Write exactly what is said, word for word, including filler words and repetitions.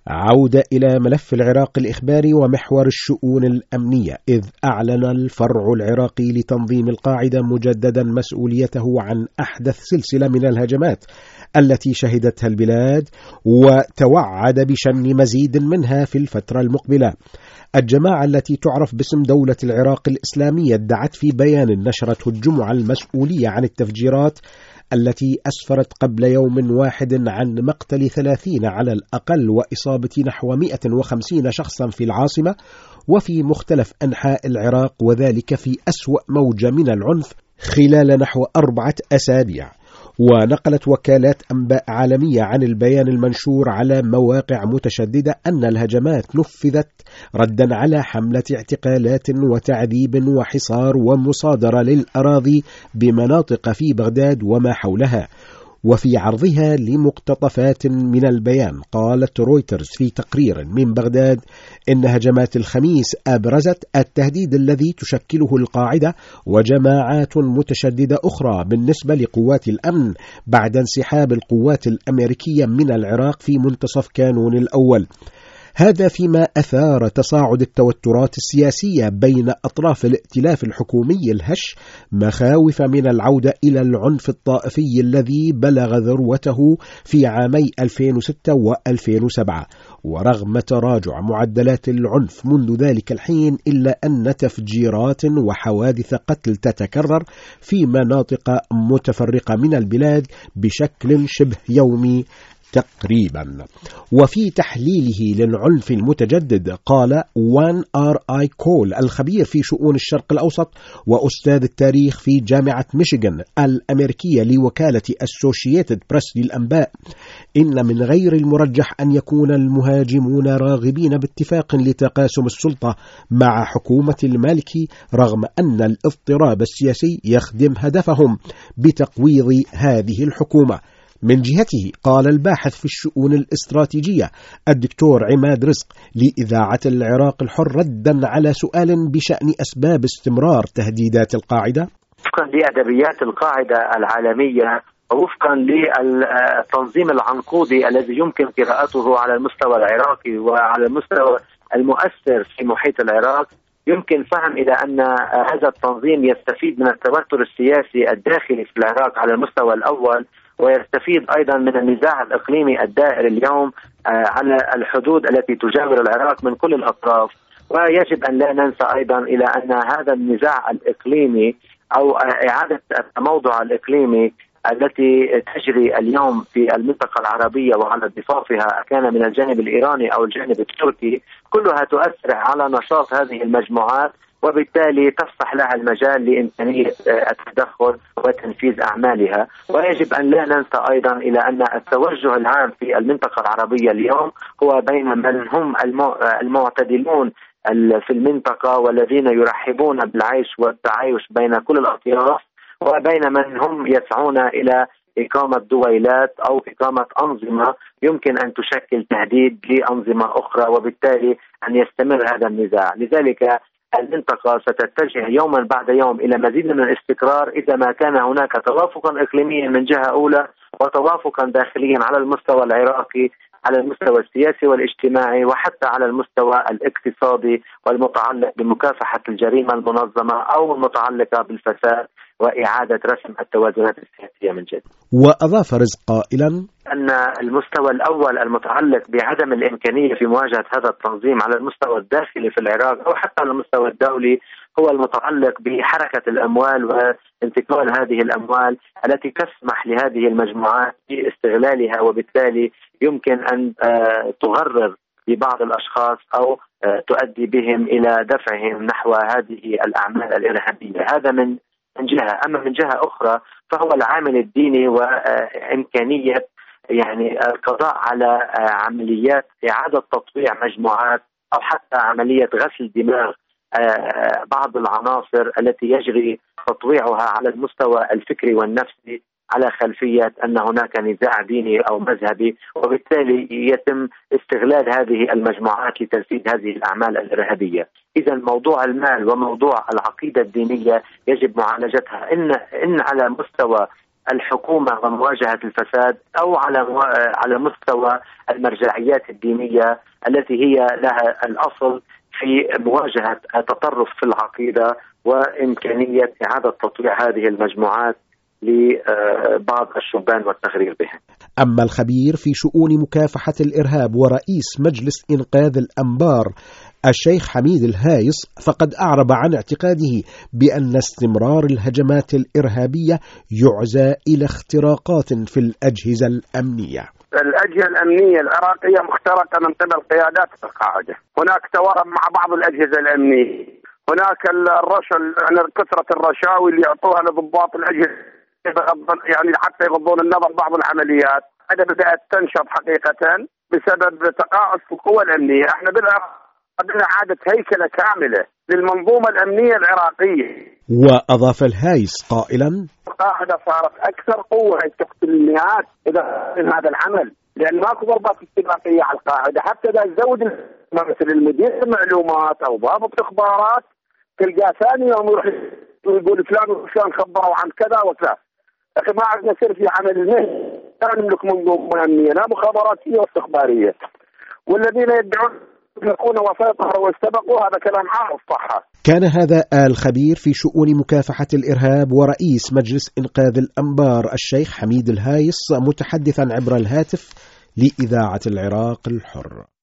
عودة إلى ملف العراق الإخباري ومحور الشؤون الأمنية، إذ أعلن الفرع العراقي لتنظيم القاعدة مجددا مسؤوليته عن أحدث سلسلة من الهجمات التي شهدتها البلاد، وتوعد بشن مزيد منها في الفترة المقبلة. الجماعة التي تعرف باسم دولة العراق الإسلامية ادعت في بيان نشرته الجمعة المسؤولية عن التفجيرات التي أسفرت قبل يوم واحد عن مقتل ثلاثين على الأقل وإصابة نحو مئة وخمسين شخصا في العاصمة وفي مختلف أنحاء العراق، وذلك في أسوأ موجة من العنف خلال نحو أربعة أسابيع. ونقلت وكالات أنباء عالمية عن البيان المنشور على مواقع متشددة أن الهجمات نفذت ردا على حملة اعتقالات وتعذيب وحصار ومصادرة للأراضي بمناطق في بغداد وما حولها. وفي عرضها لمقتطفات من البيان، قالت رويترز في تقرير من بغداد إن هجمات الخميس أبرزت التهديد الذي تشكله القاعدة وجماعات متشددة أخرى بالنسبة لقوات الأمن بعد انسحاب القوات الأمريكية من العراق في منتصف كانون الأول. هذا فيما أثار تصاعد التوترات السياسية بين أطراف الائتلاف الحكومي الهش مخاوف من العودة إلى العنف الطائفي الذي بلغ ذروته في عامي ألفين وستة وألفين وسبعة. ورغم تراجع معدلات العنف منذ ذلك الحين، إلا أن تفجيرات وحوادث قتل تتكرر في مناطق متفرقة من البلاد بشكل شبه يومي تقريبا. وفي تحليله للعنف المتجدد، قال وان آر آي كول الخبير في شؤون الشرق الأوسط وأستاذ التاريخ في جامعة ميشيغان الأمريكية لوكالة أسوشيتد بريس للأنباء، إن من غير المرجح أن يكون المهاجمون راغبين باتفاق لتقاسم السلطة مع حكومة المالكي، رغم أن الاضطراب السياسي يخدم هدفهم بتقويض هذه الحكومة. من جهته، قال الباحث في الشؤون الاستراتيجية الدكتور عماد رزق لإذاعة العراق الحر ردا على سؤال بشأن أسباب استمرار تهديدات القاعدة: وفقا لأدبيات القاعدة العالمية ووفقا للتنظيم العنقودي الذي يمكن قراءته على المستوى العراقي وعلى المستوى المؤثر في محيط العراق، يمكن فهم إلى أن هذا التنظيم يستفيد من التوتر السياسي الداخلي في العراق على المستوى الأول، ويستفيد أيضا من النزاع الإقليمي الدائر اليوم على الحدود التي تجاور العراق من كل الأطراف. ويجب أن لا ننسى أيضا إلى أن هذا النزاع الإقليمي أو إعادة التموضع الإقليمي التي تجري اليوم في المنطقة العربية وعلى ضفافها، كان من الجانب الإيراني أو الجانب التركي، كلها تؤثر على نشاط هذه المجموعات، وبالتالي تفتح لها المجال لإمكانية التدخل وتنفيذ أعمالها. ويجب أن لا ننسى أيضا إلى أن التوجه العام في المنطقة العربية اليوم هو بين من هم المعتدلون في المنطقة والذين يرحبون بالعيش والتعايش بين كل الأطياف، وبين من هم يسعون إلى إقامة دويلات أو إقامة أنظمة يمكن أن تشكل تهديد لأنظمة أخرى، وبالتالي أن يستمر هذا النزاع. لذلك المنطقة ستتجه يوما بعد يوم إلى مزيد من الاستقرار إذا ما كان هناك توافقا إقليميا من جهة أولى وتوافقا داخليا على المستوى العراقي، على المستوى السياسي والاجتماعي، وحتى على المستوى الاقتصادي والمتعلق بمكافحة الجريمة المنظمة أو المتعلقة بالفساد وإعادة رسم التوازنات السياسية من جديد. وأضاف رزق قائلا أن المستوى الأول المتعلق بعدم الإمكانية في مواجهة هذا التنظيم على المستوى الداخلي في العراق أو حتى على المستوى الدولي هو المتعلق بحركة الأموال وانتقال هذه الأموال التي تسمح لهذه المجموعات باستغلالها، وبالتالي يمكن أن تغرر ببعض الأشخاص أو تؤدي بهم إلى دفعهم نحو هذه الأعمال الإرهابية. هذا من من جهة. أما من جهة أخرى فهو العامل الديني وإمكانية يعني القضاء على عمليات إعادة تطويع مجموعات أو حتى عملية غسل دماغ بعض العناصر التي يجري تطويعها على المستوى الفكري والنفسي على خلفية أن هناك نزاع ديني أو مذهبي، وبالتالي يتم استغلال هذه المجموعات لتنفيذ هذه الأعمال الإرهابية. إذا موضوع المال وموضوع العقيدة الدينية يجب معالجتها إن إن على مستوى الحكومة ومواجهة الفساد، أو على على مستوى المرجعيات الدينية التي هي لها الأصل في مواجهة التطرف في العقيدة وإمكانية إعادة تطويع هذه المجموعات لبعض الشبان والتغرير بهم. أما الخبير في شؤون مكافحة الإرهاب ورئيس مجلس إنقاذ الأنبار الشيخ حميد الهايص فقد أعرب عن اعتقاده بأن استمرار الهجمات الإرهابية يعزى إلى اختراقات في الأجهزة الأمنية. الأجهزة الأمنية العراقية مخترقة من قبل قيادات القاعدة، هناك تورط مع بعض الأجهزة الأمنية، هناك الرشا يعني كثرة الرشاوي اللي يعطوها لضباط الأجهزة يعني حتى يغضون النظر بعض العمليات. هذا بدأت تنشط حقيقة بسبب تقاعس القوى الأمنية. احنا بالعراق قدمنا إعادة هيكلة كاملة للمنظومة الأمنية العراقية. وأضاف الهايص قائلا: القاعدة صارت أكثر قوة تقتل المئات إذا من هذا العمل، لأن ماكو ضربات استباقية على القاعدة. حتى إذا زود مثل المدير المعلومات أو ضابط إخبارات تلقى ثاني يوم يروح يقول فلان وفلان خبروا عن كذا وكذا. أخي ما عندنا سر في عمل المهنة، لا نملك منظومة أمنية لا مخابراتية واستخبارية، والذين يدعون يكون وسائطها واستبقوا هذا كلام عارف صحة. كان هذا الخبير في شؤون مكافحة الإرهاب ورئيس مجلس إنقاذ الأنبار الشيخ حميد الهايص متحدثا عبر الهاتف لإذاعة العراق الحر.